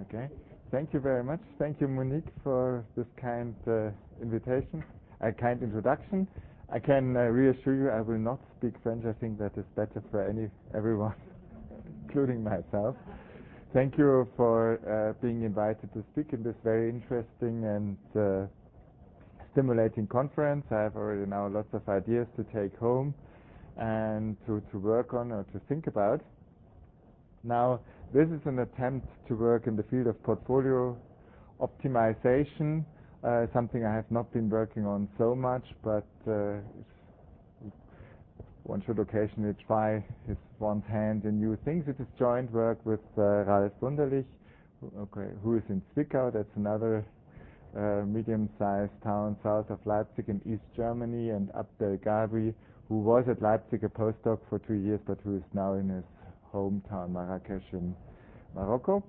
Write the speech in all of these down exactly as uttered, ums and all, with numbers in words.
Okay. Thank you very much. Thank you, Monique, for this kind uh, invitation, a kind introduction. I can uh, reassure you I will not speak French. I think that is better for any everyone, including myself. Thank you for uh, being invited to speak in this very interesting and uh, stimulating conference. I have already now lots of ideas to take home and to, to work on or to think about. Now, this is an attempt to work in the field of portfolio optimization, uh, something I have not been working on so much, but uh, one should occasionally try his one's hand in new things. It is joint work with uh, Ralf Wunderlich, who, okay, who is in Zwickau. That's another uh, medium-sized town south of Leipzig in East Germany, and Abdel Gabri, who was at Leipzig a postdoc for two years, but who is now in his hometown Marrakesh in Morocco.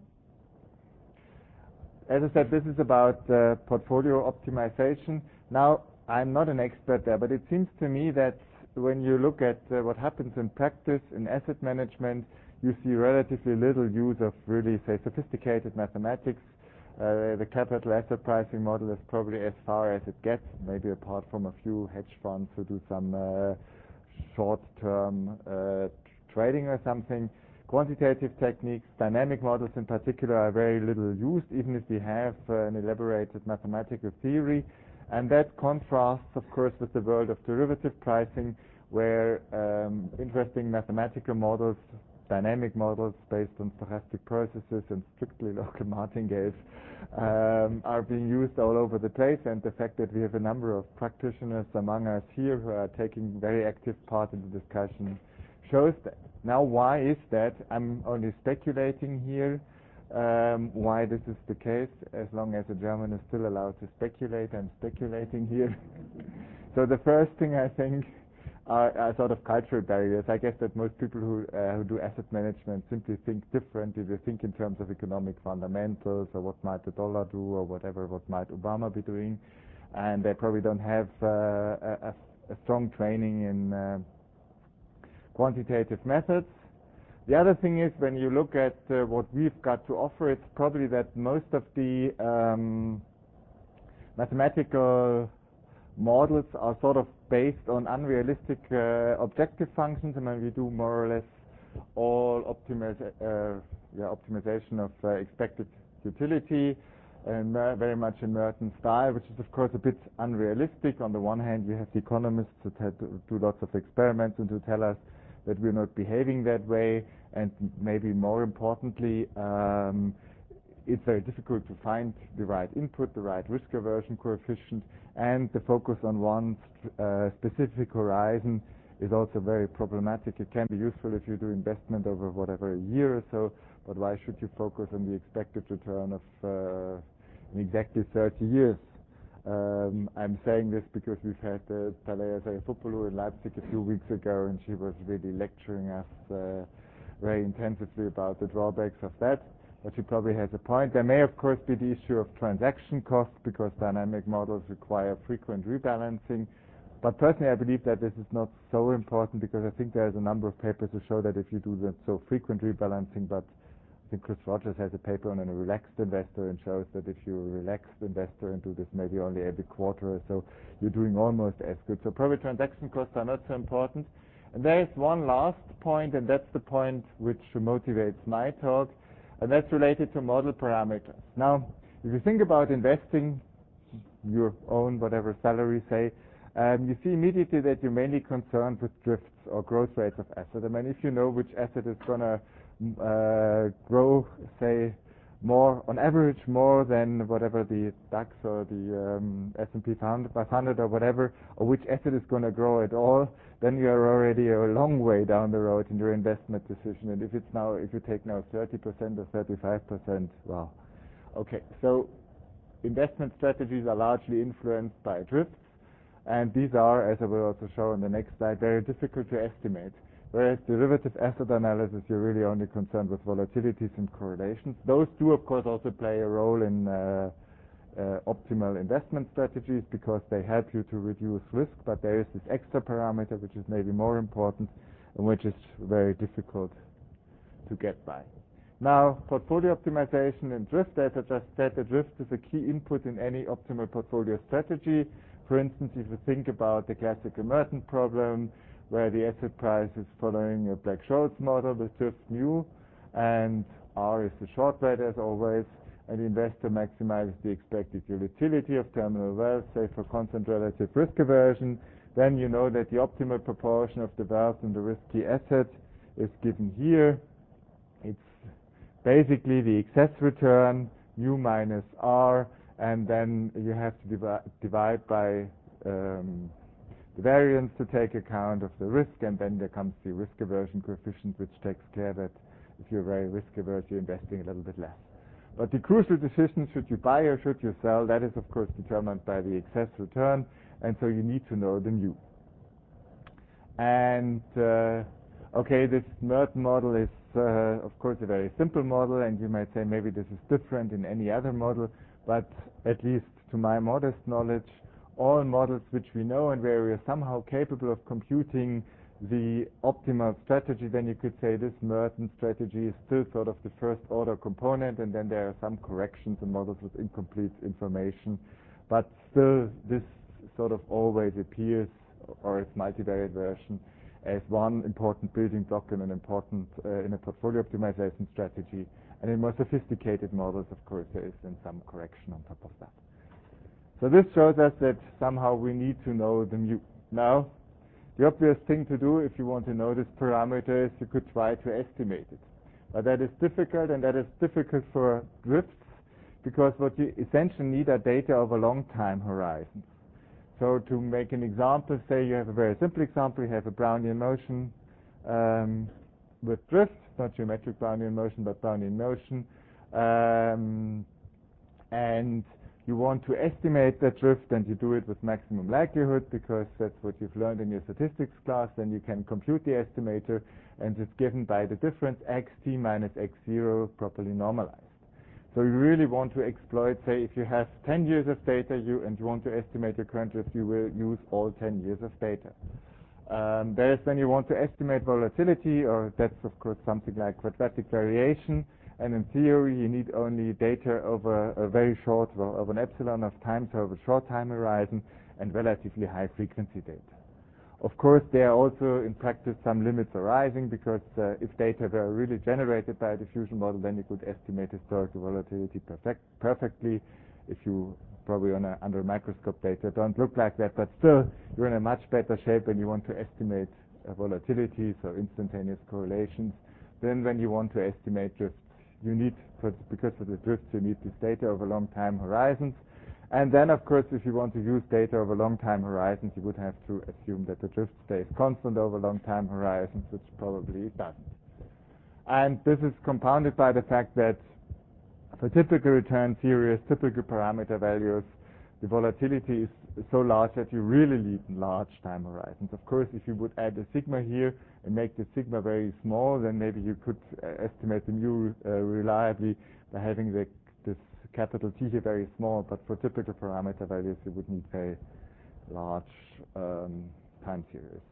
As I said, this is about uh, portfolio optimization. Now, I'm not an expert there, but it seems to me that when you look at uh, what happens in practice in asset management, you see relatively little use of really, say, sophisticated mathematics. Uh, the capital asset pricing model is probably as far as it gets, maybe apart from a few hedge funds who do some uh, short-term uh, trading or something. Quantitative techniques, dynamic models in particular, are very little used, even if we have uh, an elaborated mathematical theory. And that contrasts, of course, with the world of derivative pricing, where um, interesting mathematical models, dynamic models based on stochastic processes and strictly local martingales um, are being used all over the place. And the fact that we have a number of practitioners among us here who are taking very active part in the discussion shows that. Now, why is that? I'm only speculating here um, why this is the case. As long as a German is still allowed to speculate, I'm speculating here. So the first thing I think are, are sort of cultural barriers. I guess that most people who, uh, who do asset management simply think differently. They think in terms of economic fundamentals, or what might the dollar do, or whatever, what might Obama be doing. And they probably don't have uh, a, a strong training in uh, quantitative methods. The other thing is, when you look at uh, what we've got to offer, it's probably that most of the um, mathematical models are sort of based on unrealistic uh, objective functions. I mean, we do more or less all optimiza uh, yeah, optimization of uh, expected utility, and uh, very much in Merton style, which is of course a bit unrealistic. On the one hand, we have the economists that had to do lots of experiments and to tell us that we're not behaving that way, and maybe more importantly, um, it's very difficult to find the right input, the right risk aversion coefficient, and the focus on one uh, specific horizon is also very problematic. It can be useful if you do investment over whatever, a year or so, but why should you focus on the expected return of uh, in exactly thirty years? Um, I'm saying this because we've had uh, Talea Zayafopoulou in Leipzig a few weeks ago, and she was really lecturing us uh, very intensively about the drawbacks of that. But she probably has a point. There may, of course, be the issue of transaction costs, because dynamic models require frequent rebalancing. But personally, I believe that this is not so important, because I think there's a number of papers to show that if you do that so frequent rebalancing, but I think Chris Rogers has a paper on a relaxed investor and shows that if you're a relaxed investor and do this maybe only every quarter or so, you're doing almost as good. So probably transaction costs are not so important. And there is one last point, and that's the point which motivates my talk, and that's related to model parameters. Now, if you think about investing your own whatever salary, say, um, you see immediately that you're mainly concerned with drifts or growth rates of assets. I mean, if you know which asset is going to uh, grow, say, more on average, more than whatever the DAX or the um, S and P five hundred or whatever, or which asset is going to grow at all, then you are already a long way down the road in your investment decision. And if it's now, if you take now thirty percent or thirty-five percent, wow. Okay, so investment strategies are largely influenced by drifts, and these are, as I will also show on the next slide, very difficult to estimate. Whereas derivative asset analysis, you're really only concerned with volatilities and correlations. Those do, of course, also play a role in uh, uh, optimal investment strategies, because they help you to reduce risk, but there is this extra parameter which is maybe more important and which is very difficult to get by. Now, portfolio optimization and drift, as I just said, the drift is a key input in any optimal portfolio strategy. For instance, if you think about the classical Merton problem, where the asset price is following a Black-Scholes model with drift mu, and R is the short rate as always, and the investor maximizes the expected utility of terminal wealth, say for constant relative risk aversion, then you know that the optimal proportion of the wealth and the risky asset is given here. It's basically the excess return, mu minus R, and then you have to divi divide by um, the variance to take account of the risk, and then there comes the risk aversion coefficient, which takes care that if you're very risk averse, you're investing a little bit less. But the crucial decision, should you buy or should you sell, that is of course determined by the excess return, and so you need to know the mu. And uh, okay, this Merton model is uh, of course a very simple model, and you might say maybe this is different in any other model, but at least to my modest knowledge, all models which we know and where we are somehow capable of computing the optimal strategy, then you could say this Merton strategy is still sort of the first order component, and then there are some corrections in models with incomplete information, but still this sort of always appears, or its multivariate version, as one important building block and an important uh, in a portfolio optimization strategy. And in more sophisticated models, of course, there is then some correction on top of that. So this shows us that somehow we need to know the mu. Now, the obvious thing to do if you want to know this parameter is you could try to estimate it. But that is difficult, and that is difficult for drifts, because what you essentially need are data over long time horizons. So to make an example, say you have a very simple example, you have a Brownian motion um, with drift, not geometric Brownian motion, but Brownian motion, um, and you want to estimate that drift, and you do it with maximum likelihood, because that's what you've learned in your statistics class. Then you can compute the estimator, and it's given by the difference xt minus x zero properly normalized. So you really want to exploit, say, if you have ten years of data you and you want to estimate your current drift, you will use all ten years of data. Um, there's when you want to estimate volatility, or that's of course something like quadratic variation, and in theory you need only data over a very short, well, over an epsilon of time, so over a short time horizon, and relatively high frequency data. Of course, there are also in practice some limits arising, because uh, if data were really generated by a diffusion model, then you could estimate historical volatility perfect, perfectly. If you probably on a, under a microscope data don't look like that, but still you're in a much better shape when you want to estimate uh, volatility, so instantaneous correlations, than when you want to estimate drifts. You need, for, because for the drifts, you need this data over long time horizons. And then, of course, if you want to use data over long time horizons, you would have to assume that the drift stays constant over long time horizons, which probably it doesn't. And this is compounded by the fact that for typical return series, typical parameter values, the volatility is so large that you really need large time horizons. Of course, if you would add a sigma here and make the sigma very small, then maybe you could uh, estimate the mu uh, reliably by having the this capital T here very small, but for typical parameter values you would need very large um, time series.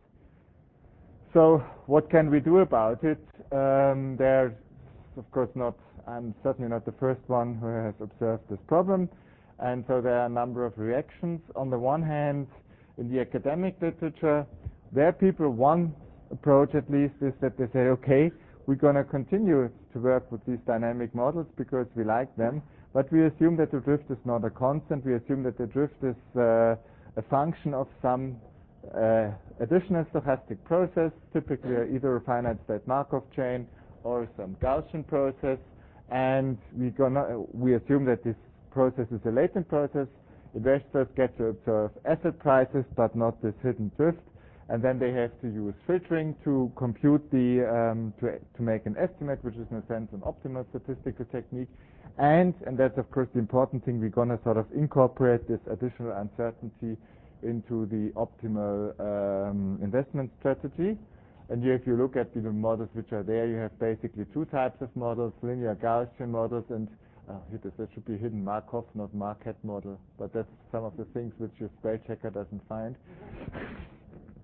So what can we do about it? Um, there's of course not, I'm certainly not the first one who has observed this problem, and so there are a number of reactions. On the one hand, in the academic literature, there are people, one approach at least is that they say, okay, we're going to continue to work with these dynamic models because we like them, but we assume that the drift is not a constant. We assume that the drift is uh, a function of some uh, additional stochastic process, typically either a finite state Markov chain or some Gaussian process, and we gonna we assume that this process is a latent process. Investors get to observe asset prices, but not this hidden drift, and then they have to use filtering to compute the um, to to make an estimate, which is in a sense an optimal statistical technique. And, and that's of course the important thing, we're going to sort of incorporate this additional uncertainty into the optimal um, investment strategy. And here if you look at the models which are there, you have basically two types of models, linear Gaussian models and, uh, that should be hidden Markov, not Marquette model, but that's some of the things which your spell checker doesn't find.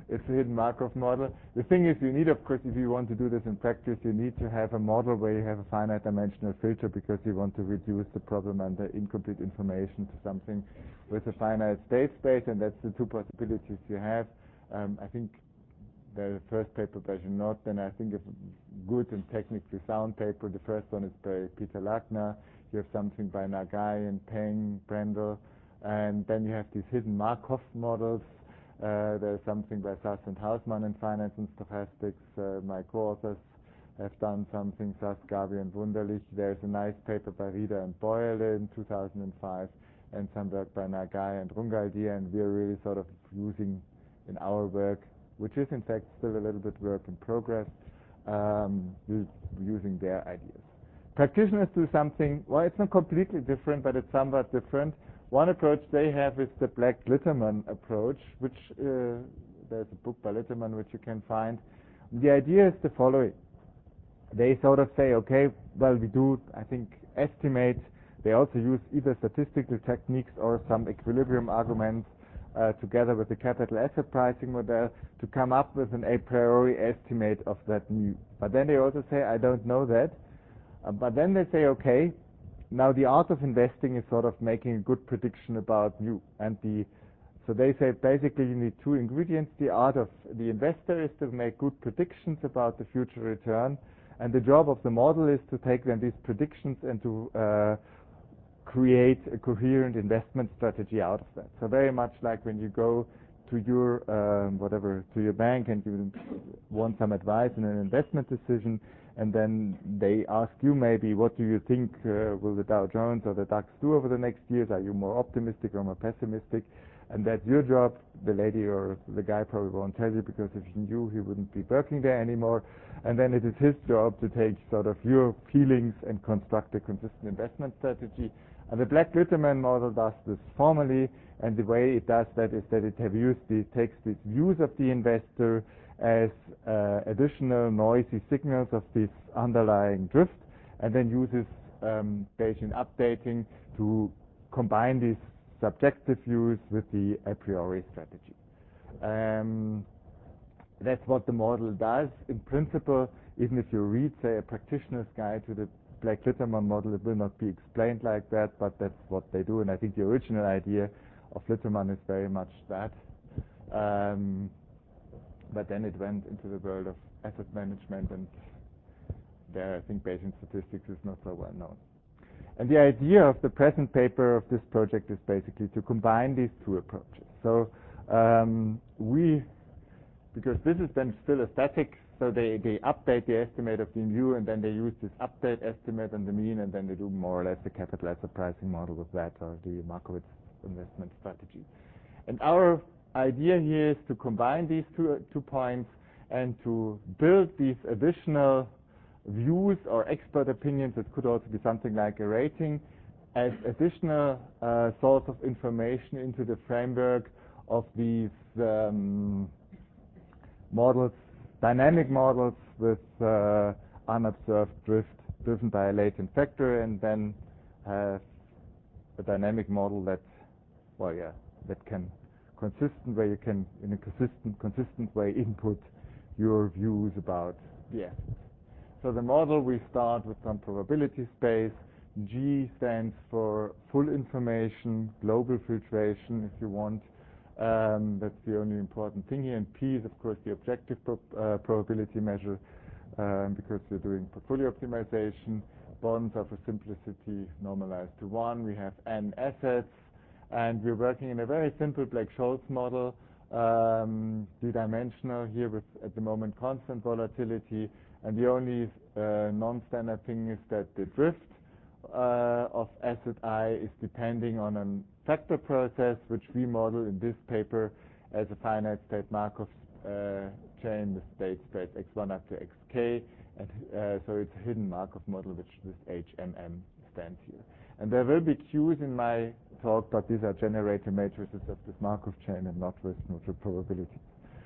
it's a hidden Markov model. The thing is, you need, of course, if you want to do this in practice, you need to have a model where you have a finite dimensional filter because you want to reduce the problem under incomplete information to something with a finite state space, and that's the two possibilities you have. Um, I think the first paper by Junot, then I think a good and technically sound paper. The first one is by Peter Lagner. You have something by Nagai and Peng, Brendel, and then you have these hidden Markov models. Uh, there's something by Sass and Hausmann in finance and stochastics. Uh, my co-authors have done something, Sass, Gabi, and Wunderlich. There's a nice paper by Rieder and Boyle in two thousand five, and some work by Nagai and Rungaldier, and we're really sort of using in our work, which is in fact still a little bit work in progress, um, we're using their ideas. Practitioners do something, well, it's not completely different, but it's somewhat different. One approach they have is the Black-Litterman approach, which uh, there's a book by Litterman which you can find. The idea is the following. They sort of say, okay, well, we do, I think, estimate. They also use either statistical techniques or some equilibrium arguments uh, together with the capital asset pricing model to come up with an a priori estimate of that mu. But then they also say, I don't know that. Uh, but then they say, okay, now the art of investing is sort of making a good prediction about mu. And the so they say basically you need two ingredients. The art of the investor is to make good predictions about the future return, and the job of the model is to take then these predictions and to uh, create a coherent investment strategy out of that. So very much like when you go to your um, whatever to your bank and you want some advice in an investment decision, and then they ask you maybe, what do you think uh, will the Dow Jones or the DAX do over the next years? Are you more optimistic or more pessimistic? And that's your job. The lady or the guy probably won't tell you, because if he knew, he wouldn't be working there anymore. And then it is his job to take sort of your feelings and construct a consistent investment strategy. And the Black-Litterman model does this formally, and the way it does that is that it have used the, takes these views of the investor as uh, additional noisy signals of this underlying drift, and then uses um, Bayesian updating to combine these subjective views with the a priori strategy. Um, that's what the model does. In principle, even if you read, say, a practitioner's guide to the Black-Litterman model, it will not be explained like that, but that's what they do, and I think the original idea of Litterman is very much that. Um, but then it went into the world of asset management, and there I think Bayesian statistics is not so well known. And the idea of the present paper of this project is basically to combine these two approaches. So um, we, because this is then still a static, so they, they update the estimate of the mu, and then they use this update estimate and the mean, and then they do more or less the capital asset pricing model with that, or the Markowitz investment strategy. And our idea here is to combine these two, two points and to build these additional views or expert opinions. It could also be something like a rating as additional uh, source of information into the framework of these um, models, dynamic models with uh, unobserved drift driven by a latent factor, and then have a dynamic model that, well, yeah, that can consistent where you can, in a consistent consistent way, input your views about the assets. So the model, we start with some probability space. G stands for full information, global filtration, if you want. Um, that's the only important thing here. And P is, of course, the objective pro uh, probability measure, um, because we're doing portfolio optimization. Bonds are for simplicity normalized to one. We have N assets, and we're working in a very simple Black-Scholes model, um, d-dimensional here with, at the moment, constant volatility. And the only uh, non-standard thing is that the drift uh, of asset I is depending on a factor process, which we model in this paper as a finite state Markov uh, chain with state space x one up to xk. And uh, so it's a hidden Markov model, which this H M M stands here. And there will be Qs in my talk, but these are generator matrices of this Markov chain and not risk neutral probabilities.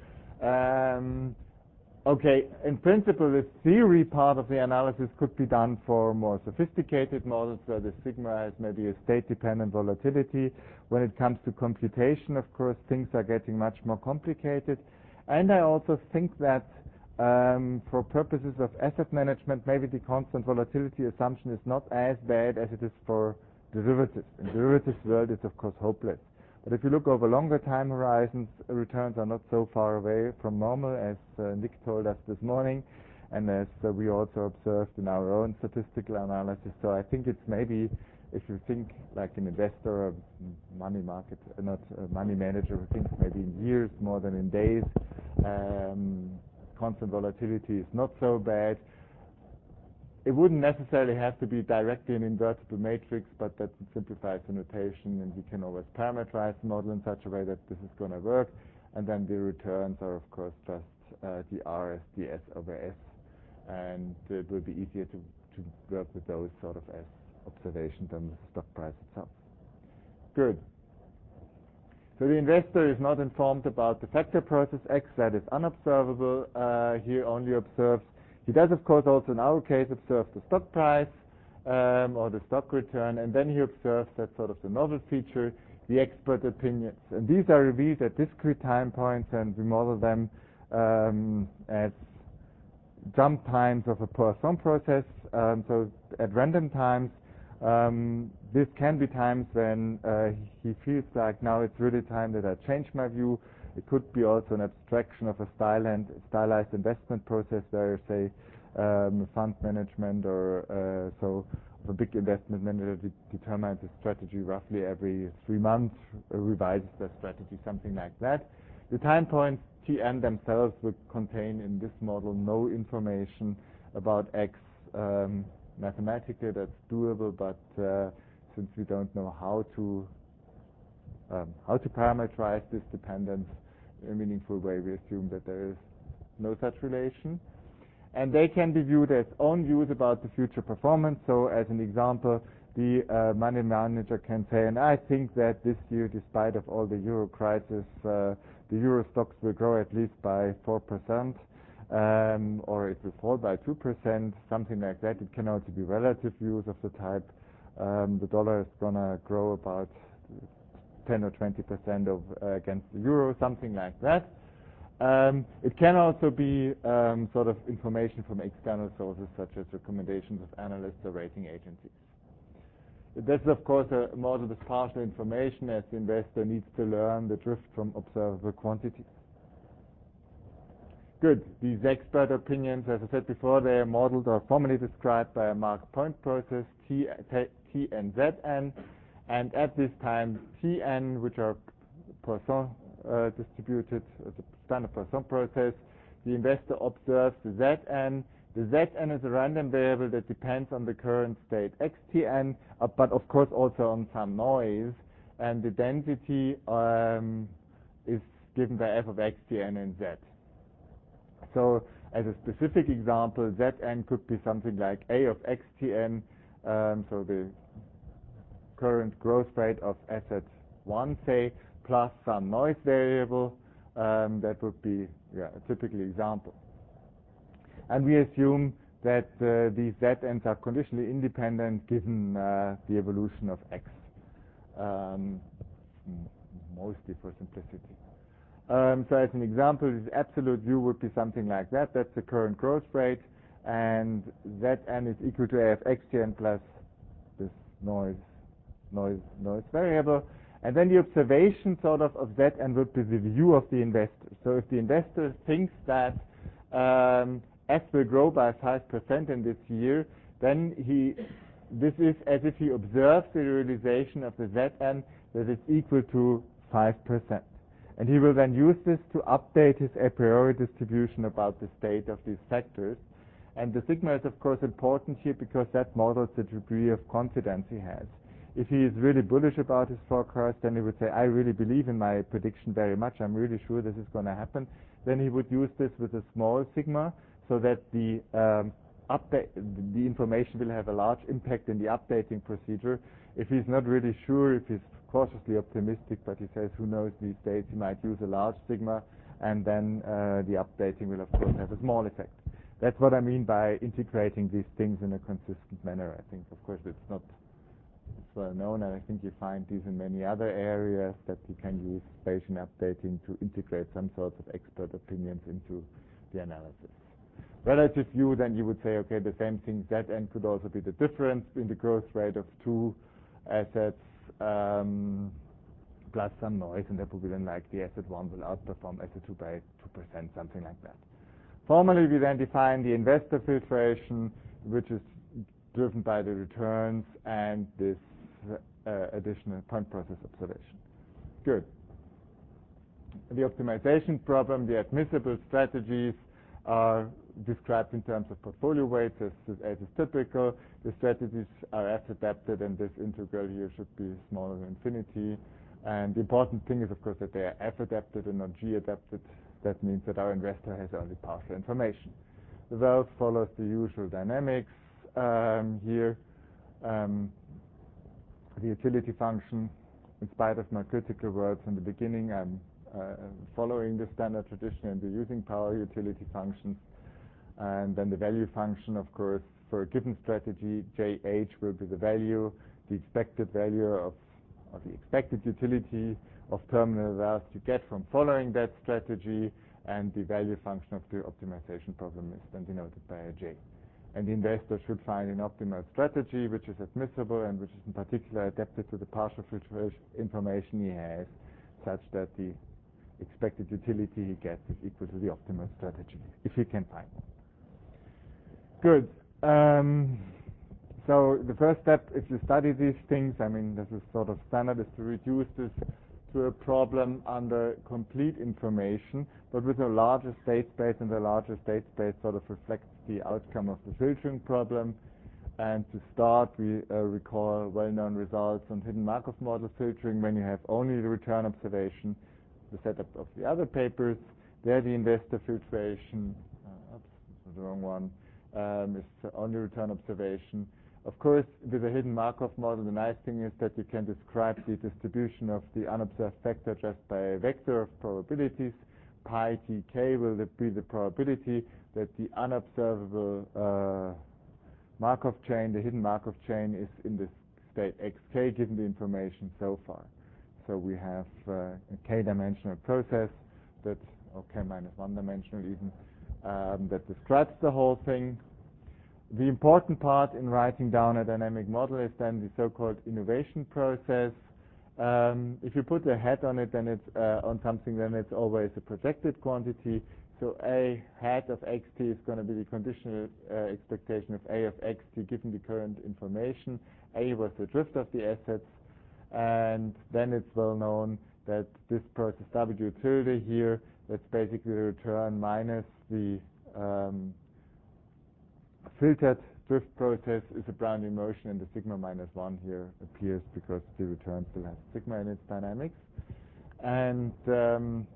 Um, Okay, in principle, the theory part of the analysis could be done for more sophisticated models where the sigma has maybe a state-dependent volatility. When it comes to computation, of course, things are getting much more complicated. And I also think that um, for purposes of asset management, maybe the constant volatility assumption is not as bad as it is for derivatives. In derivatives world, it's of course hopeless. But if you look over longer time horizons, returns are not so far away from normal, as uh, Nick told us this morning, and as uh, we also observed in our own statistical analysis. So I think it's maybe, if you think like an investor or money market, uh, not a money manager who thinks maybe in years more than in days, um, constant volatility is not so bad. It wouldn't necessarily have to be directly an invertible matrix, but that simplifies the notation, and we can always parameterize the model in such a way that this is going to work. And then the returns are, of course, just uh, the R as the S over S, and it will be easier to, to work with those sort of as observations than the stock price itself. Good. So the investor is not informed about the factor process X, that is unobservable. Uh, he only observes. He does, of course, also in our case observe the stock price um, or the stock return, and then he observes that sort of the novel feature, the expert opinions. And these are revealed at discrete time points, and we model them um, as jump times of a Poisson process. Um, so at random times, um, this can be times when uh, he feels like now it's really time that I change my view. It could be also an abstraction of a stylized, stylized investment process where, say, um, fund management or uh, so a big investment manager de determines a strategy roughly every three months, uh, revises their strategy, something like that. The time points T N themselves will contain in this model no information about X. Um, mathematically, that's doable, but uh, since we don't know how to um, how to parameterize this dependence in a meaningful way, we assume that there is no such relation. And they can be viewed as own views about the future performance. So as an example, the uh, money manager can say, and I think that this year, despite of all the euro crisis, uh, the euro stocks will grow at least by four percent, um, or it will fall by two percent, something like that. It can also be relative views of the type, um, the dollar is going to grow about ten or twenty percent of uh, against the euro, something like that. Um, it can also be um, sort of information from external sources, such as recommendations of analysts or rating agencies. This is, of course, a model with partial information, as the investor needs to learn the drift from observable quantities. Good. These expert opinions, as I said before, they are modeled or formally described by a marked point process, T, T and Z N. And at this time, T N, which are Poisson uh, distributed, as a standard Poisson process, the investor observes the Z N. The Z N is a random variable that depends on the current state X T N, uh, but of course also on some noise. And the density um, is given by f of X T N and Z. So as a specific example, Z N could be something like A of X T N, um, so the current growth rate of asset one, say, plus some noise variable. Um, that would be yeah, a typical example. And we assume that uh, these Z Ns are conditionally independent given uh, the evolution of X, um, mostly for simplicity. Um, so as an example, this absolute view would be something like that. That's the current growth rate, and Z N is equal to A of X T N plus this noise noise noise variable. And then the observation sort of of Z N would be the view of the investor. So if the investor thinks that um, S will grow by five percent in this year, then he this is as if he observes the realization of the Z N that is equal to five percent. And he will then use this to update his a priori distribution about the state of these factors. And the sigma is, of course, important here because that models the degree of confidence he has. If he is really bullish about his forecast, then he would say, I really believe in my prediction very much. I'm really sure this is going to happen. Then he would use this with a small sigma so that the um, update, the information will have a large impact in the updating procedure. If he's not really sure, if he's cautiously optimistic, but he says, who knows these days, he might use a large sigma, and then uh, the updating will, of course, have a small effect. That's what I mean by integrating these things in a consistent manner. I think, of course, it's not It's well known, and I think you find these in many other areas, that you can use Bayesian updating to integrate some sorts of expert opinions into the analysis. Relative view, then you would say, okay, the same thing, Zn could also be the difference in the growth rate of two assets um, plus some noise, and that would be then like the asset one will outperform asset two by two percent, something like that. Formally, we then define the investor filtration, which is driven by the returns and this uh, additional point process observation. Good. The optimization problem, the admissible strategies are described in terms of portfolio weights, as, as is typical. The strategies are F-adapted, and this integral here should be smaller than infinity. And the important thing is, of course, that they are F-adapted and not G-adapted. That means that our investor has only partial information. The wealth follows the usual dynamics um, here. Um, the utility function, in spite of my critical words in the beginning, I'm uh, following the standard tradition and we're using power utility functions. And then the value function, of course, for a given strategy, J H will be the value, the expected value of, or the expected utility of terminal wealth you get from following that strategy, and the value function of the optimization problem is then denoted by a J. And the investor should find an optimal strategy which is admissible and which is in particular adapted to the partial filtration information he has, such that the expected utility he gets is equal to the optimal strategy, if he can find one. Good. Um, so the first step, if you study these things, I mean, this is sort of standard, is to reduce this to a problem under complete information, but with a larger state space, and the larger state space sort of reflects the outcome of the filtering problem. And to start, we uh, recall well-known results on hidden Markov model filtering when you have only the return observation, the setup of the other papers. There the investor filtration, uh, oops, this is the wrong one, um, is only return observation. Of course, with a hidden Markov model, the nice thing is that you can describe the distribution of the unobserved vector just by a vector of probabilities. Pi tk will be the probability that the unobservable uh, Markov chain, the hidden Markov chain, is in the state xk given the information so far. So we have uh, a k-dimensional process that, or k minus one dimensional even, um, that describes the whole thing. The important part in writing down a dynamic model is then the so-called innovation process. Um, if you put a hat on it, then it's uh, on something, then it's always a projected quantity. So a hat of xt is going to be the conditional uh, expectation of a of xt given the current information. A was the drift of the assets, and then it's well known that this process W tilde here, that's basically the return minus the um, filtered drift process, is a Brownian motion, and the sigma minus one here appears because the return still has sigma in its dynamics. And um,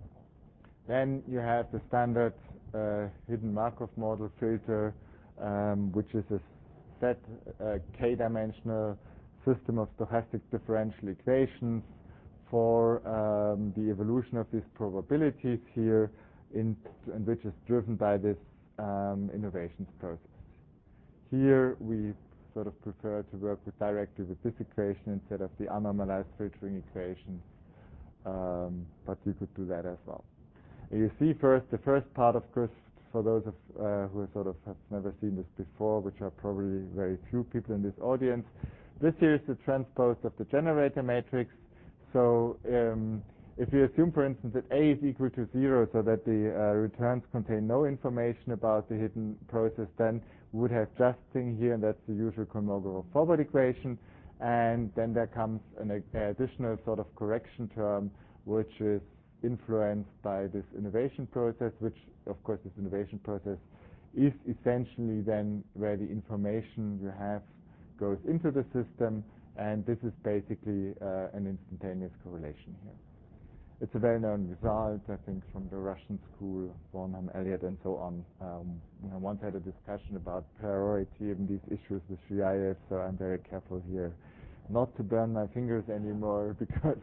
then you have the standard uh, hidden Markov model filter, um, which is a set uh, k-dimensional system of stochastic differential equations for um, the evolution of these probabilities here, in, and which is driven by this um, innovations process. Here we sort of prefer to work with directly with this equation instead of the unnormalized filtering equation, um, but you could do that as well. You see first, the first part, of course, for those of uh, who sort of have never seen this before, which are probably very few people in this audience, this here is the transpose of the generator matrix. So um, if we assume, for instance, that A is equal to zero, so that the uh, returns contain no information about the hidden process, then we would have just thing here, and that's the usual Kolmogorov forward equation. And then there comes an additional sort of correction term, which is influenced by this innovation process, which, of course, this innovation process is essentially then where the information you have goes into the system, and this is basically uh, an instantaneous correlation here. It's a well-known result, I think, from the Russian school, Bornholm, Elliott, and so on. Um, we once had a discussion about priority in these issues with Shriayev, so I'm very careful here not to burn my fingers anymore, because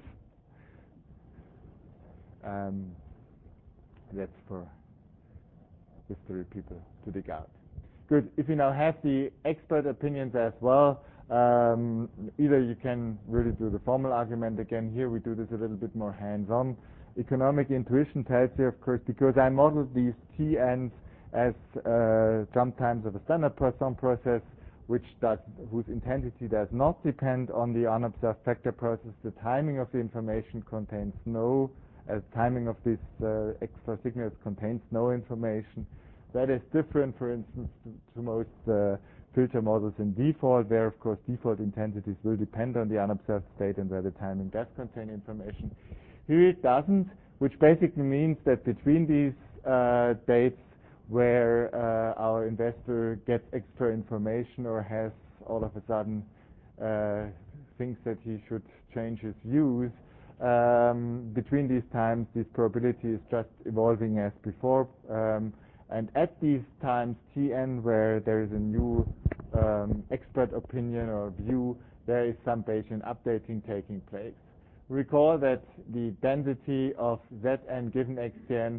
um, that's for history people to dig out. Good. If you now have the expert opinions as well, Um, either you can really do the formal argument again. Here we do this a little bit more hands-on. Economic intuition tells you, of course, because I modeled these T Ns as uh, jump times of a standard Poisson process, which does, whose intensity does not depend on the unobserved factor process. The timing of the information contains no, as timing of these uh, extra signals contains no information. That is different, for instance, to, to most uh, filter models in default, where of course default intensities will depend on the unobserved state and where the timing does contain information. Here it doesn't, which basically means that between these uh, dates where uh, our investor gets extra information or has all of a sudden uh, thinks that he should change his views, um, between these times this probability is just evolving as before. Um, and at these times T N where there is a new um, expert opinion or view, there is some Bayesian updating taking place. Recall that the density of Zn given Xtn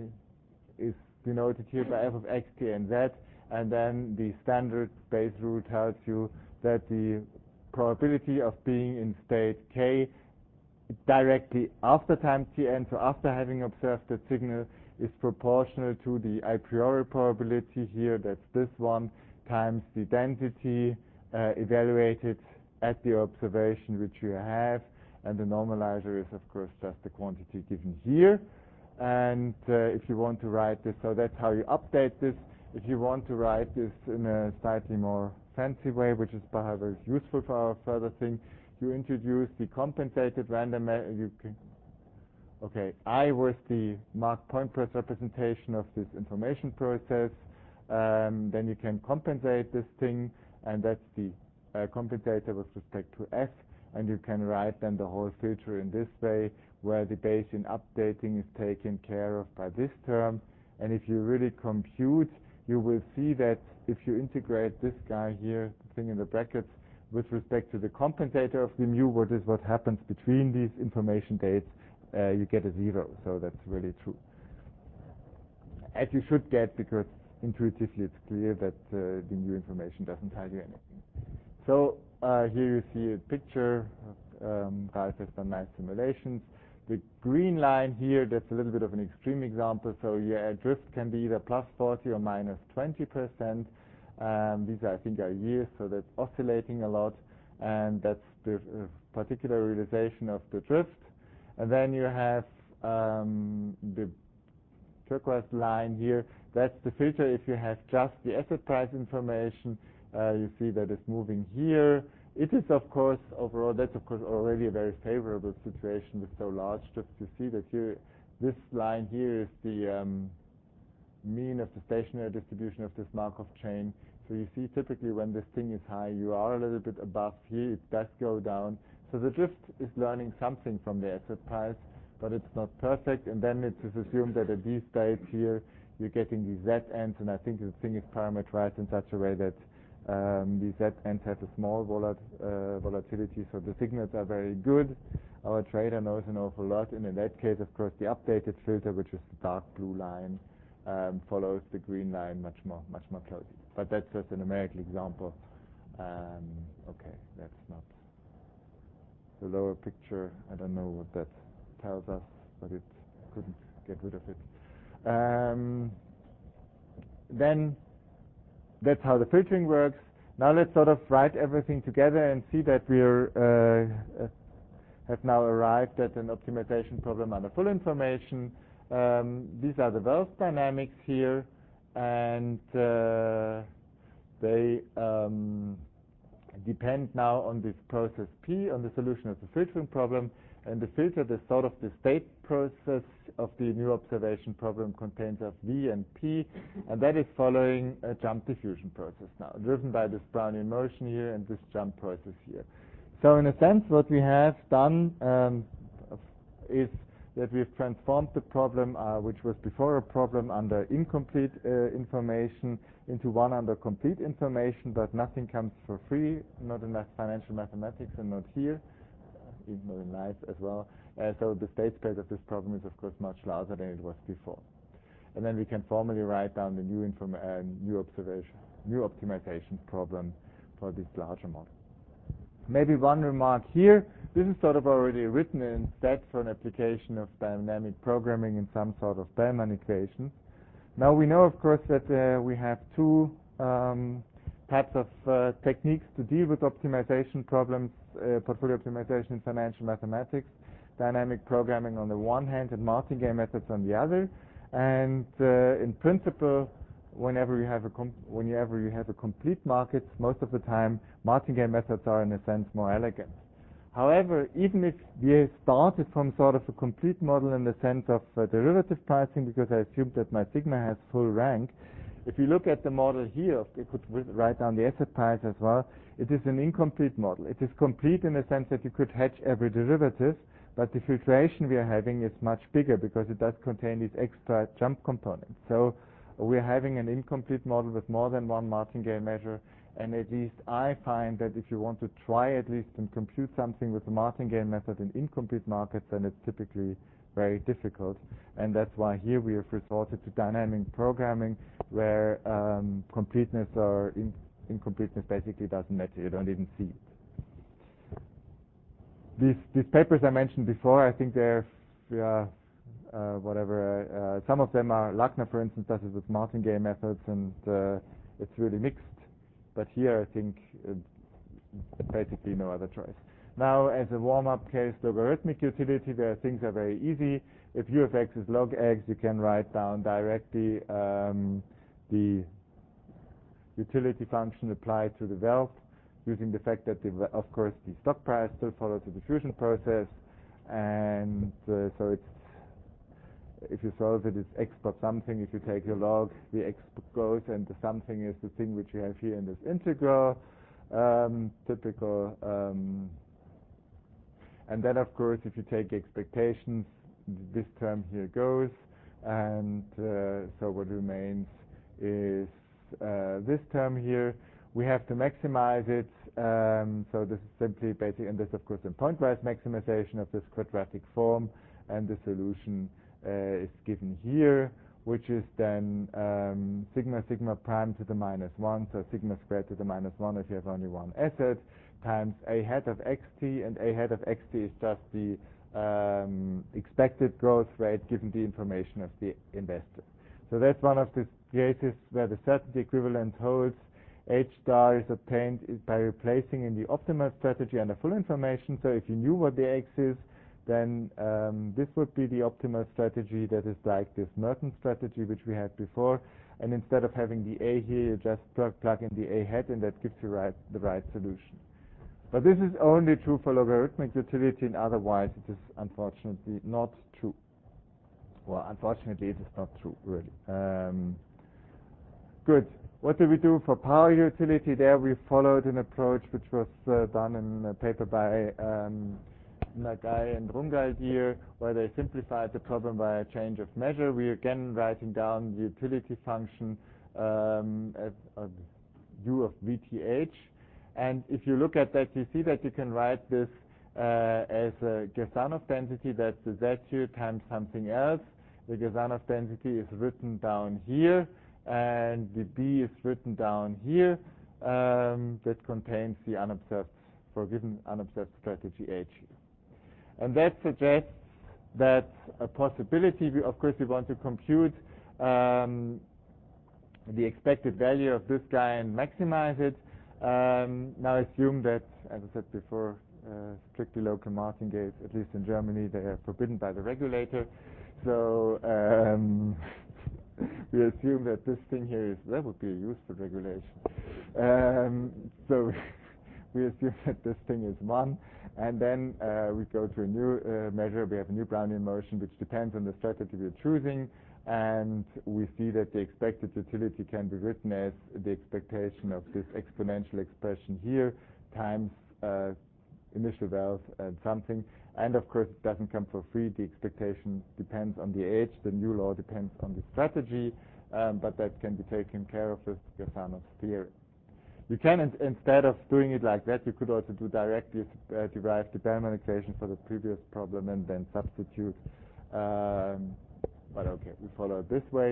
is denoted here by f of x, t, and z, and then the standard Bayes rule tells you that the probability of being in state k directly after time tn, so after having observed the signal, is proportional to the a priori probability here, that's this one, times the density uh, evaluated at the observation which you have, and the normalizer is of course just the quantity given here. And uh, if you want to write this, so that's how you update this. If you want to write this in a slightly more fancy way, which is perhaps useful for our further thing, you introduce the compensated random. You can, okay, I was the marked point price representation of this information process. Um, then you can compensate this thing, and that's the uh, compensator with respect to f. And you can write then the whole filter in this way, where the Bayesian updating is taken care of by this term. And if you really compute, you will see that if you integrate this guy here, the thing in the brackets, with respect to the compensator of the mu, what is what happens between these information dates, uh, you get a zero. So that's really true. As you should get, because intuitively it's clear that uh, the new information doesn't tell you anything. So uh, here you see a picture. Um, Ralph has done nice simulations. The green line here, that's a little bit of an extreme example. So your drift can be either plus forty or minus twenty percent. Um, these, are, I think, are years, so that's oscillating a lot. And that's the uh, particular realization of the drift. And then you have um, the turquoise line here. That's the filter if you have just the asset price information. Uh, you see that it's moving here. It is, of course, overall, that's, of course, already a very favorable situation with so large drifts. You see that here, this line here is the um, mean of the stationary distribution of this Markov chain. So you see typically when this thing is high, you are a little bit above. Here it does go down. So the drift is learning something from the asset price, but it's not perfect. And then it is assumed that at these states here, you're getting these Z-ends, and I think the thing is parameterized in such a way that um, these Z-ends have a small volat uh, volatility, so the signals are very good. Our trader knows an awful lot, and in that case, of course, the updated filter, which is the dark blue line, um, follows the green line much more, much more closely. But that's just a numerical example. Um, okay, that's not the lower picture. I don't know what that tells us, but it couldn't get rid of it. Um, then that's how the filtering works. Now let's sort of write everything together and see that we're uh, uh, have now arrived at an optimization problem under full information. Um, these are the wealth dynamics here, and uh, they um, depend now on this process P, on the solution of the filtering problem. And the filter, the sort of the state process of the new observation problem, contains of V and P, and that is following a jump diffusion process now, driven by this Brownian motion here and this jump process here. So in a sense, what we have done um, is that we've transformed the problem, uh, which was before a problem under incomplete uh, information, into one under complete information, but nothing comes for free, not in financial mathematics and not here, even though in life as well. Uh, so the state space of this problem is, of course, much larger than it was before. And then we can formally write down the new, inform uh, new observation, new optimization problem for this larger model. Maybe one remark here. This is sort of already written instead for an application of dynamic programming in some sort of Bellman equation. Now we know, of course, that uh, we have two um, types of uh, techniques to deal with optimization problems, uh, portfolio optimization in financial mathematics. Dynamic programming on the one hand and martingale methods on the other. And uh, in principle, whenever you have a com whenever you have a complete market, most of the time martingale methods are in a sense more elegant. However, even if we started from sort of a complete model in the sense of uh, derivative pricing, because I assumed that my sigma has full rank, if you look at the model here, I could write down the asset price as well, it is an incomplete model. It is complete in the sense that you could hedge every derivative, but the filtration we are having is much bigger because it does contain these extra jump components. So we're having an incomplete model with more than one martingale measure, and at least I find that if you want to try at least and compute something with the martingale method in incomplete markets, then it's typically very difficult. And that's why here we have resorted to dynamic programming, where um, completeness or in incompleteness basically doesn't matter. You don't even see it. These, these papers I mentioned before, I think they're, yeah, uh, whatever, uh, some of them are, Lackner, for instance, does it with martingale methods, and uh, it's really mixed. But here, I think, uh, basically no other choice. Now, as a warm-up case, logarithmic utility, where things are very easy. If u of x is log x, you can write down directly um, the utility function applied to the wealth, using the fact that, the, of course, the stock price still follows the diffusion process, and uh, so it's, if you solve it, it's x plus something. If you take your log, the x goes, and the something is the thing which you have here in this integral, um, typical. Um, and then, of course, if you take expectations, this term here goes, and uh, so what remains is uh, this term here. We have to maximize it, um, so this is simply basic, and this of course in pointwise maximization of this quadratic form, and the solution uh, is given here, which is then um, sigma sigma prime to the minus one, so sigma squared to the minus one if you have only one asset, times a hat of xt, and a hat of xt is just the um, expected growth rate given the information of the investor. So that's one of the cases where the certainty equivalent holds. H star is obtained by replacing in the optimal strategy under full information. So if you knew what the X is, then um, this would be the optimal strategy that is like this Merton strategy which we had before. And instead of having the A here, you just plug, plug in the A hat, and that gives you right, the right solution. But this is only true for logarithmic utility, and otherwise it is unfortunately not true. Well, unfortunately it is not true, really. Um, good. What do we do for power utility? There we followed an approach which was uh, done in a paper by um, Nagai and Rungaldir, where they simplified the problem by a change of measure. We again writing down the utility function um, as uh, u of V T H. And if you look at that, you see that you can write this uh, as a Girsanov density. That's the Z here times something else. The Girsanov density is written down here, and the B is written down here. Um, that contains the unobserved, for given unobserved strategy H here. And that suggests that a possibility, we, of course, we want to compute um, the expected value of this guy and maximize it. Um, now assume that, as I said before, uh, strictly local martingales, at least in Germany, they are forbidden by the regulator. So um, we assume that this thing here is, that would be a useful regulation. Um, so we assume that this thing is one, and then uh, we go to a new uh, measure. We have a new Brownian motion, which depends on the strategy we're choosing, and we see that the expected utility can be written as the expectation of this exponential expression here times uh, initial wealth and something. And of course, it doesn't come for free. The expectation depends on the age. The new law depends on the strategy, um, but that can be taken care of with Girsanov's theory. You can, in, instead of doing it like that, you could also do directly uh, derive the Bellman equation for the previous problem and then substitute. Um, but okay, we follow it this way.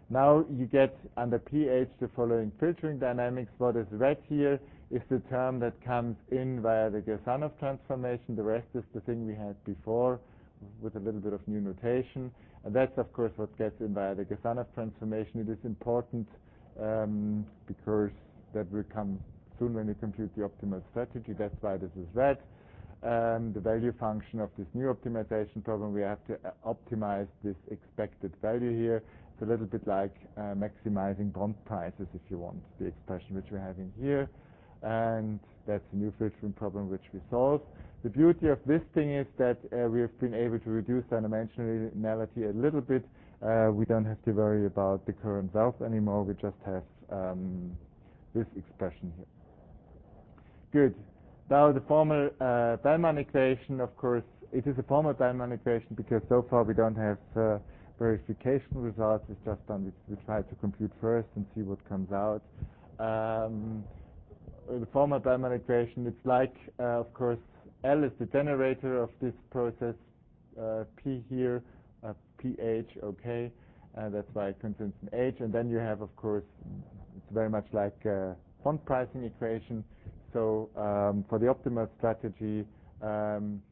Now you get under pH the following filtering dynamics. What is red here is the term that comes in via the Girsanov transformation. The rest is the thing we had before with a little bit of new notation. And that's, of course, what gets in via the Girsanov transformation. It is important um, because that will come soon when you compute the optimal strategy. That's why this is red. Um, the value function of this new optimization problem, we have to uh, optimize this expected value here. It's a little bit like uh, maximizing bond prices, if you want, the expression which we're having here. And that's a new filtering problem which we solve. The beauty of this thing is that uh, we have been able to reduce dimensionality a little bit. Uh, we don't have to worry about the current wealth anymore. We just have um, this expression here. Good. Now the formal uh, Bellman equation, of course, it is a formal Bellman equation because so far we don't have uh, verification results. It's just done. We, we try to compute first and see what comes out. Um, the formal Bellman equation, it's like, uh, of course, L is the generator of this process, uh, P here, uh, pH, okay, uh, that's why it contains an H, and then you have, of course, it's very much like a bond pricing equation. So um, for the optimal strategy, um,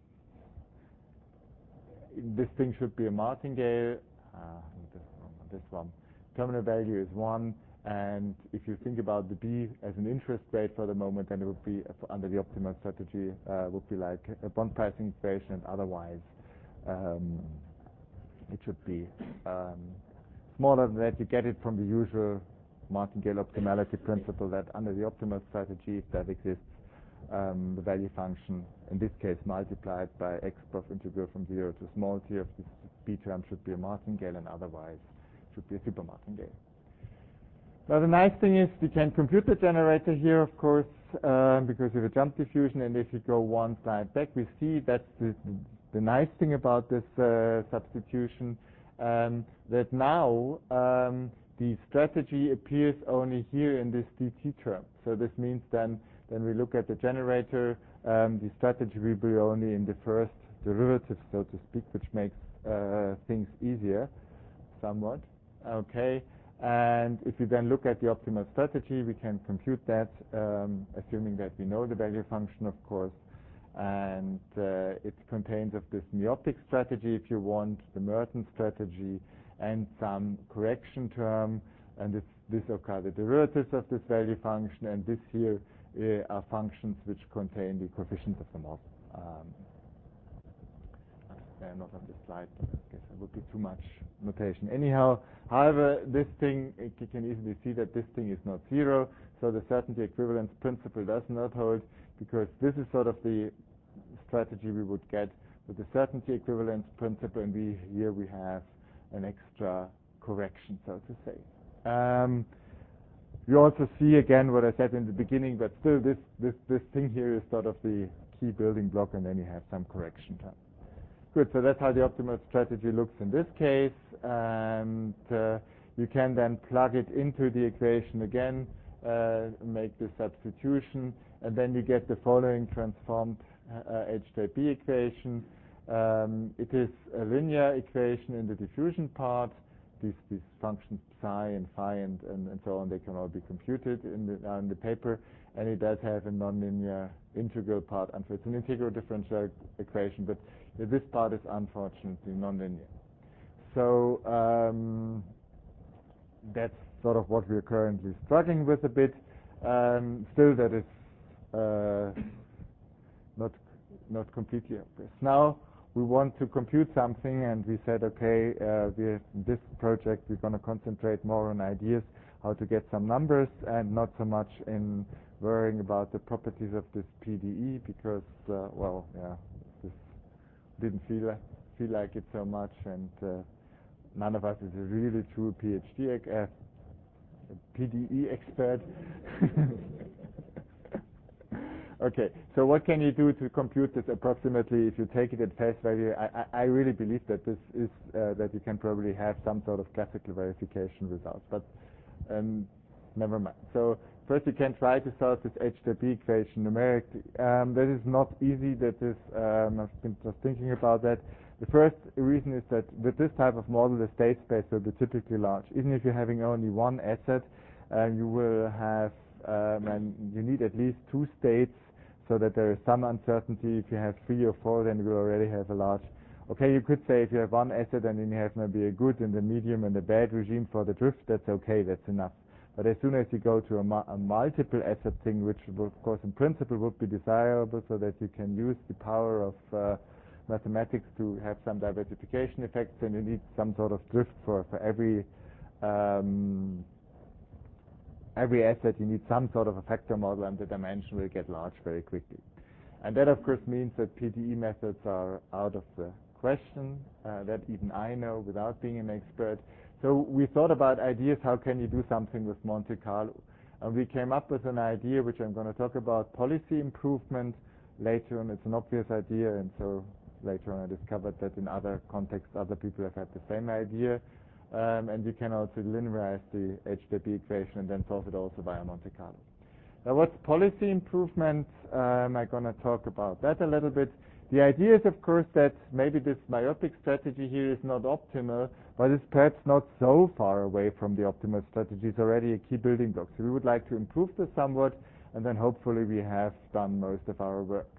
this thing should be a martingale. Uh, this one, this one. Terminal value is one, and if you think about the B as an interest rate for the moment, then it would be uh, under the optimal strategy uh, would be like a bond pricing equation, and otherwise um, it should be um, smaller than that. You get it from the usual martingale optimality principle that under the optimal strategy, if that exists, um, the value function, in this case multiplied by x prof integral from zero to small t of this b term should be a martingale, and otherwise should be a super martingale. Now the nice thing is we can compute the generator here, of course, uh, because we have a jump diffusion, and if you go one slide back, we see that's the, the nice thing about this uh, substitution, um, that now um, the strategy appears only here in this dt term. So this means then, then we look at the generator, um, the strategy will be only in the first derivative, so to speak, which makes uh, things easier, somewhat. Okay, and if we then look at the optimal strategy, we can compute that, um, assuming that we know the value function, of course, and uh, it contains of this myopic strategy, if you want, the Merton strategy, and some correction term, and this, this are the derivatives of this value function, and this here uh, are functions which contain the coefficients of the model. Um, uh, not on this slide, but I guess it would be too much notation. Anyhow, however, this thing, you can easily see that this thing is not zero, so the certainty equivalence principle does not hold, because this is sort of the strategy we would get with the certainty equivalence principle, and we here we have an extra correction, so to say. Um, you also see again what I said in the beginning, but still this, this, this thing here is sort of the key building block, and then you have some correction term. Good, so that's how the optimal strategy looks in this case, and uh, you can then plug it into the equation again, uh, make the substitution, and then you get the following transformed uh, H J B equation. Um, it is a linear equation in the diffusion part. These, these functions psi and phi and, and, and so on, they can all be computed in the, uh, in the paper, and it does have a nonlinear integral part. And so it's an integral differential equation, but this part is unfortunately nonlinear. So um, that's sort of what we're currently struggling with a bit. Um, still, that is uh, not not completely obvious. Now we want to compute something, and we said, okay, uh, we have in this project we're going to concentrate more on ideas how to get some numbers, and not so much in worrying about the properties of this P D E, because uh, well, yeah, this didn't feel feel like it so much, and uh, none of us is a really true PhD uh, P D E expert. Okay, so what can you do to compute this approximately if you take it at face value? I, I, I really believe that this is uh, that you can probably have some sort of classical verification results, but um, never mind. So first you can try to solve this H J B equation numerically. Um, that is not easy. That is, um, I've been just thinking about that. The first reason is that with this type of model, the state space will be typically large. Even if you're having only one asset, uh, you will have, um, and you need at least two states so that there is some uncertainty. If you have three or four, then you will already have a large. Okay, you could say if you have one asset and then you have maybe a good and a medium and a bad regime for the drift, that's okay, that's enough. But as soon as you go to a, mu a multiple asset thing, which will, of course in principle would be desirable so that you can use the power of uh, mathematics to have some diversification effects, and you need some sort of drift for, for every um, every asset. You need some sort of a factor model, and the dimension will get large very quickly. And that of course means that P D E methods are out of the question, uh, that even I know without being an expert. So we thought about ideas, how can you do something with Monte Carlo? And we came up with an idea which I'm going to talk about, policy improvement. Later on, it's an obvious idea, and so later on I discovered that in other contexts other people have had the same idea. Um, and you can also linearize the H D B equation and then solve it also via Monte Carlo. Now what's policy improvement? Um, I'm going to talk about that a little bit. The idea is, of course, that maybe this myopic strategy here is not optimal, but it's perhaps not so far away from the optimal strategy. It's already a key building block. So we would like to improve this somewhat, and then hopefully we have done most of our work.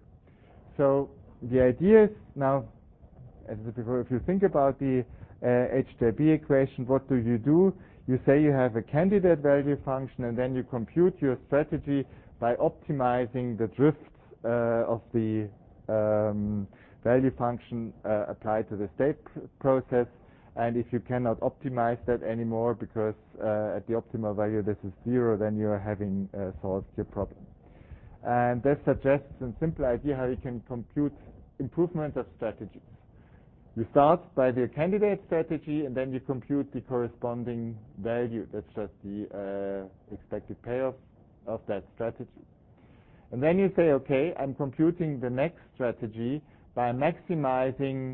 So the idea is now, as I said before, if you think about the uh, H D B equation, what do you do? You say you have a candidate value function, and then you compute your strategy by optimizing the drifts uh, of the um, value function uh, applied to the state pr process. And if you cannot optimize that anymore because uh, at the optimal value this is zero, then you are having uh, solved your problem. And that suggests a simple idea how you can compute improvement of strategies. You start by the candidate strategy, and then you compute the corresponding value. That's just the uh, expected payoff of that strategy. And then you say, okay, I'm computing the next strategy by maximizing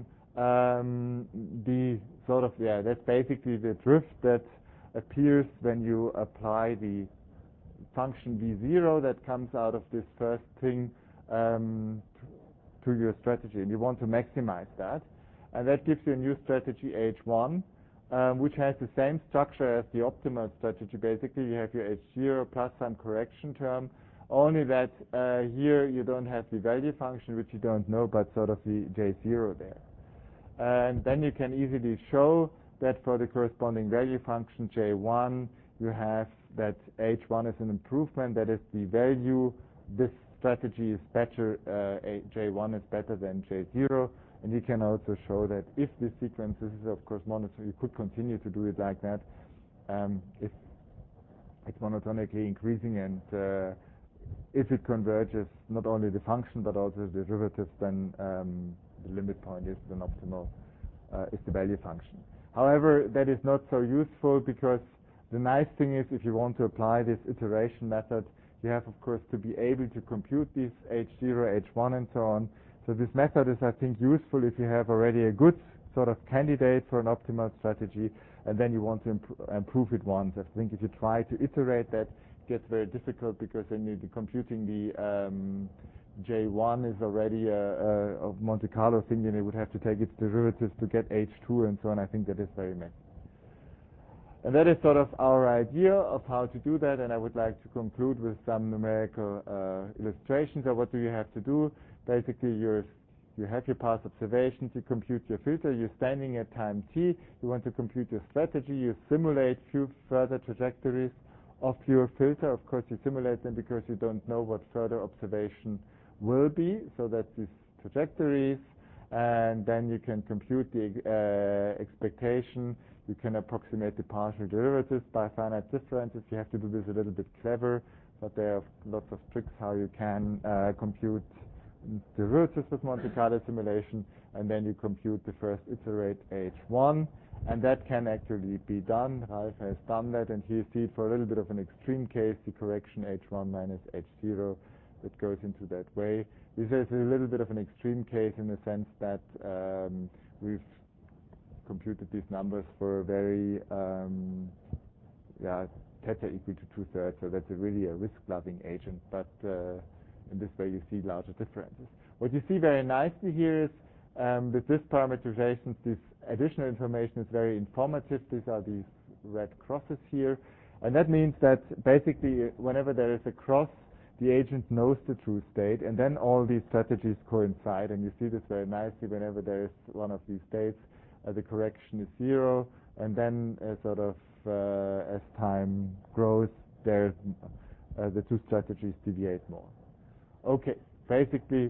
um, the sort of, yeah, that's basically the drift that appears when you apply the function v zero that comes out of this first thing um, to your strategy. And you want to maximize that. And that gives you a new strategy, H one, um, which has the same structure as the optimal strategy. Basically, you have your H zero plus some correction term, only that uh, here you don't have the value function, which you don't know, but sort of the J zero there. And then you can easily show that for the corresponding value function, J one, you have that H one is an improvement, that is the value, this strategy is better, uh, J one is better than J zero. And you can also show that if this sequence, this is of course monotonic, you could continue to do it like that. Um, if it's monotonically increasing, and uh, if it converges not only the function but also the derivatives, then um, the limit point is an optimal, uh, is the value function. However, that is not so useful, because the nice thing is if you want to apply this iteration method, you have of course to be able to compute these H zero, H one and so on. So this method is, I think, useful if you have already a good sort of candidate for an optimal strategy, and then you want to imp improve it once. I think if you try to iterate that, it gets very difficult, because then you're computing the um, J one is already a, a, a Monte Carlo thing, and you would have to take its derivatives to get H two and so on. I think that is very messy. And that is sort of our idea of how to do that, and I would like to conclude with some numerical uh, illustrations of what do you have to do. Basically, you're, you have your past observations, you compute your filter, you're standing at time t, you want to compute your strategy, you simulate few further trajectories of your filter. Of course, you simulate them because you don't know what further observation will be, so that's these trajectories, and then you can compute the uh, expectation. You can approximate the partial derivatives by finite differences. You have to do this a little bit clever, but there are lots of tricks how you can uh, compute derivatives with Monte Carlo simulation, and then you compute the first iterate H one, and that can actually be done. Ralph has done that, and here you see it for a little bit of an extreme case, the correction H one minus H zero that goes into that way. This is a little bit of an extreme case in the sense that um, we've computed these numbers for a very um, yeah, theta equal to two-thirds, so that's a really a risk-loving agent, but uh, in this way you see larger differences. What you see very nicely here is Um, with this parameterization, this additional information is very informative. These are these red crosses here. And that means that basically whenever there is a cross, the agent knows the true state, and then all these strategies coincide. And you see this very nicely whenever there is one of these states, uh, the correction is zero, and then uh, sort of uh, as time grows, there's, uh, the two strategies deviate more. Okay, basically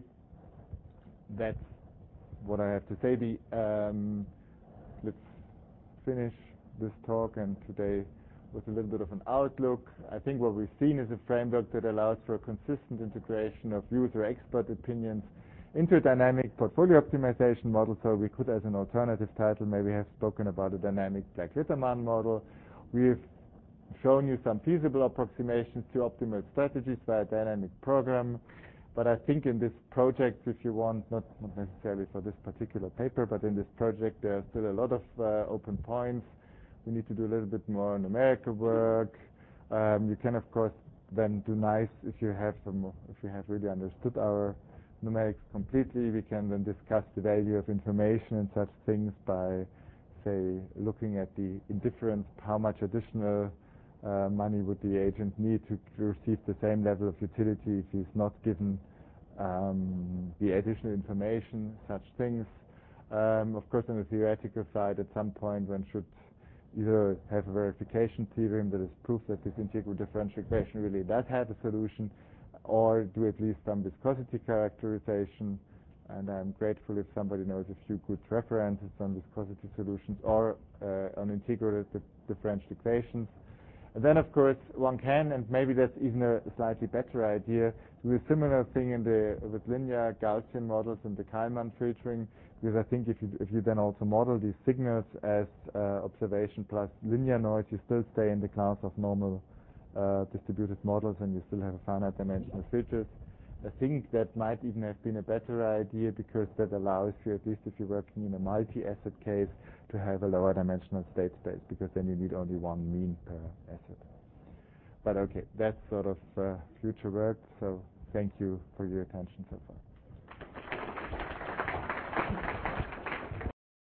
that's what I have to say. The, um, let's finish this talk, and today with a little bit of an outlook. I think what we've seen is a framework that allows for a consistent integration of user expert opinions into a dynamic portfolio optimization model. So we could, as an alternative title, maybe have spoken about a dynamic Black-Litterman model. We've shown you some feasible approximations to optimal strategies via a dynamic program. But I think in this project, if you want, not, not necessarily for this particular paper, but in this project, there are still a lot of uh, open points. We need to do a little bit more numerical work. Um, you can, of course, then do nice if you have some, if you have really understood our numerics completely. We can then discuss the value of information and such things by, say, looking at the indifference, how much additional uh, money would the agent need to receive the same level of utility if he's not given um, the additional information, such things. Um, of course, on the theoretical side, at some point one should either have a verification theorem that is proof that this integral differential equation really does have a solution, or do at least some viscosity characterization. And I'm grateful if somebody knows a few good references on viscosity solutions or uh, on integral differential equations. And then, of course, one can, and maybe that's even a slightly better idea, do a similar thing in the with linear Gaussian models and the Kalman filtering, because I think if you if you then also model these signals as uh, observation plus linear noise, you still stay in the class of normal uh, distributed models, and you still have a finite dimensional filters. I think that might even have been a better idea, because that allows you, at least if you're working in a multi-asset case, to have a lower dimensional state space, because then you need only one mean per asset. But okay, that's sort of uh, future work, so thank you for your attention so far.